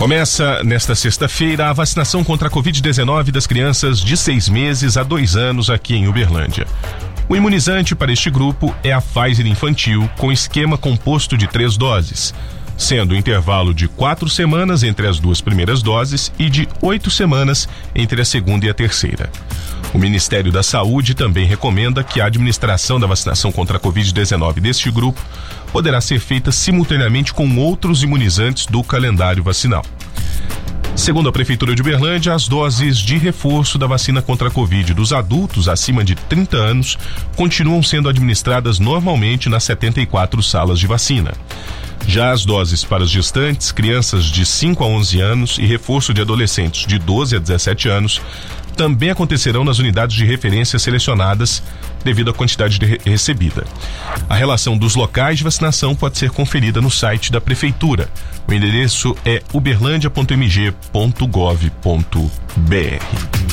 Começa nesta sexta-feira a vacinação contra a Covid-19 das crianças de 6 meses a 2 anos aqui em Uberlândia. O imunizante para este grupo é a Pfizer infantil, com esquema composto de 3 doses, sendo o intervalo de 4 semanas entre as 2 primeiras doses e de 8 semanas entre a segunda e a terceira. O Ministério da Saúde também recomenda que a administração da vacinação contra a Covid-19 deste grupo poderá ser feita simultaneamente com outros imunizantes do calendário vacinal. Segundo a Prefeitura de Uberlândia, as doses de reforço da vacina contra a Covid dos adultos acima de 30 anos continuam sendo administradas normalmente nas 74 salas de vacina. Já as doses para os gestantes, crianças de 5 a 11 anos e reforço de adolescentes de 12 a 17 anos também acontecerão nas unidades de referência selecionadas devido à quantidade recebida. A relação dos locais de vacinação pode ser conferida no site da Prefeitura. O endereço é uberlandia.mg.gov.br.